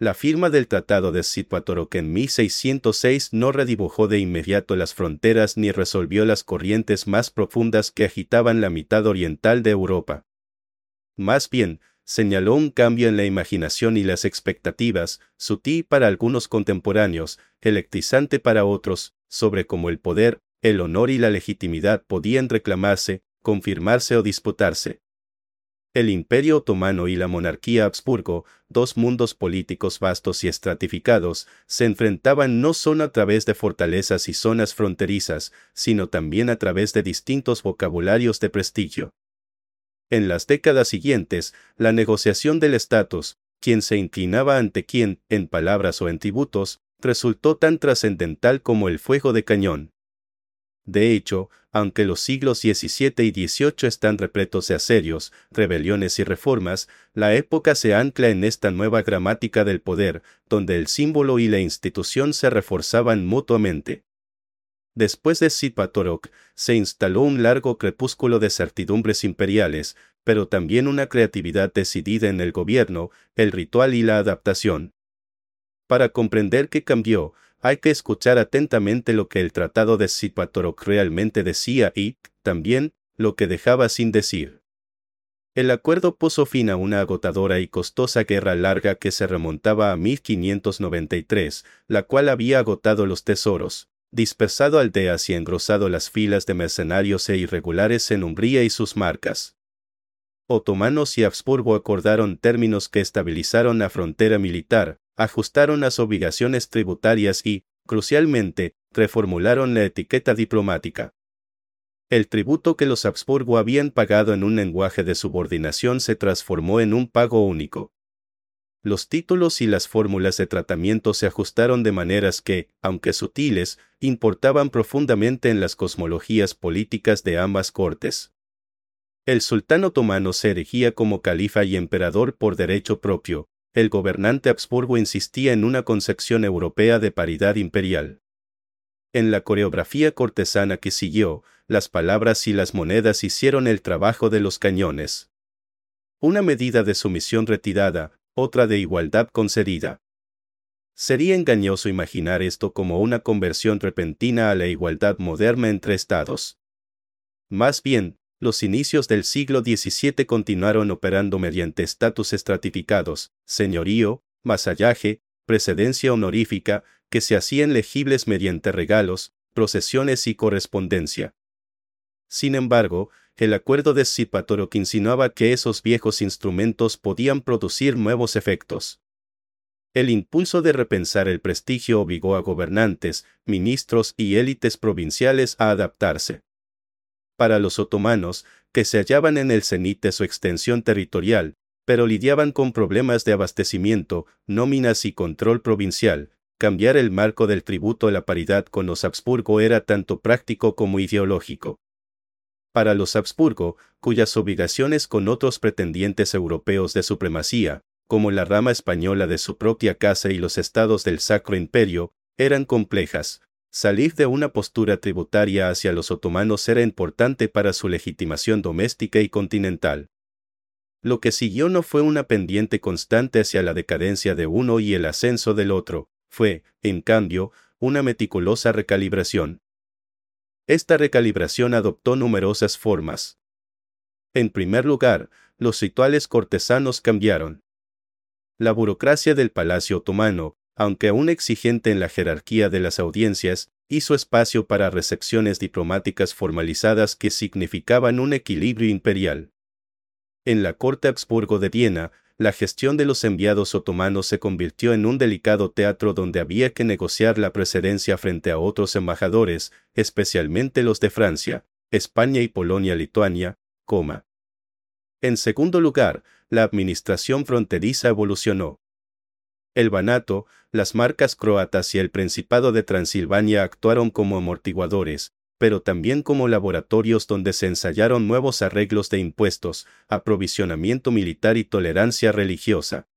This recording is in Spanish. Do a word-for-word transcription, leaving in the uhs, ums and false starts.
La firma del Tratado de Zitácuaro en mil seiscientos seis no redibujó de inmediato las fronteras ni resolvió las corrientes más profundas que agitaban la mitad oriental de Europa. Más bien, señaló un cambio en la imaginación y las expectativas, sutil para algunos contemporáneos, electrizante para otros, sobre cómo el poder, el honor y la legitimidad podían reclamarse, confirmarse o disputarse. El Imperio Otomano y la monarquía Habsburgo, dos mundos políticos vastos y estratificados, se enfrentaban no solo a través de fortalezas y zonas fronterizas, sino también a través de distintos vocabularios de prestigio. En las décadas siguientes, la negociación del estatus, quien se inclinaba ante quién, en palabras o en tributos, resultó tan trascendental como el fuego de cañón. De hecho, aunque los siglos diecisiete y dieciocho están repletos de asedios, rebeliones y reformas, la época se ancla en esta nueva gramática del poder, donde el símbolo y la institución se reforzaban mutuamente. Después de Zitácuaro, se instaló un largo crepúsculo de certidumbres imperiales, pero también una creatividad decidida en el gobierno, el ritual y la adaptación. Para comprender qué cambió, hay que escuchar atentamente lo que el Tratado de Zitácuaro realmente decía y, también, lo que dejaba sin decir. El acuerdo puso fin a una agotadora y costosa guerra larga que se remontaba a mil quinientos noventa y tres, la cual había agotado los tesoros, dispersado aldeas y engrosado las filas de mercenarios e irregulares en Umbría y sus marcas. Otomanos y Habsburgo acordaron términos que estabilizaron la frontera militar, ajustaron las obligaciones tributarias y, crucialmente, reformularon la etiqueta diplomática. El tributo que los Habsburgo habían pagado en un lenguaje de subordinación se transformó en un pago único. Los títulos y las fórmulas de tratamiento se ajustaron de maneras que, aunque sutiles, importaban profundamente en las cosmologías políticas de ambas cortes. El sultán otomano se erigía como califa y emperador por derecho propio. El gobernante Habsburgo insistía en una concepción europea de paridad imperial. En la coreografía cortesana que siguió, las palabras y las monedas hicieron el trabajo de los cañones. Una medida de sumisión retirada, otra de igualdad concedida. Sería engañoso imaginar esto como una conversión repentina a la igualdad moderna entre estados. Más bien, los inicios del siglo diecisiete continuaron operando mediante estatus estratificados, señorío, vasallaje, precedencia honorífica, que se hacían legibles mediante regalos, procesiones y correspondencia. Sin embargo, el acuerdo de Zitácuaro insinuaba que esos viejos instrumentos podían producir nuevos efectos. El impulso de repensar el prestigio obligó a gobernantes, ministros y élites provinciales a adaptarse. Para los otomanos, que se hallaban en el cenit de su extensión territorial, pero lidiaban con problemas de abastecimiento, nóminas y control provincial, cambiar el marco del tributo a la paridad con los Habsburgo era tanto práctico como ideológico. Para los Habsburgo, cuyas obligaciones con otros pretendientes europeos de supremacía, como la rama española de su propia casa y los estados del Sacro Imperio, eran complejas, salir de una postura tributaria hacia los otomanos era importante para su legitimación doméstica y continental. Lo que siguió no fue una pendiente constante hacia la decadencia de uno y el ascenso del otro, fue, en cambio, una meticulosa recalibración. Esta recalibración adoptó numerosas formas. En primer lugar, los rituales cortesanos cambiaron. La burocracia del Palacio Otomano, aunque aún exigente en la jerarquía de las audiencias, hizo espacio para recepciones diplomáticas formalizadas que significaban un equilibrio imperial. En la corte Habsburgo de Viena, la gestión de los enviados otomanos se convirtió en un delicado teatro donde había que negociar la precedencia frente a otros embajadores, especialmente los de Francia, España y Polonia-Lituania, coma. En segundo lugar, la administración fronteriza evolucionó. El Banato, las marcas croatas y el Principado de Transilvania actuaron como amortiguadores, pero también como laboratorios donde se ensayaron nuevos arreglos de impuestos, aprovisionamiento militar y tolerancia religiosa.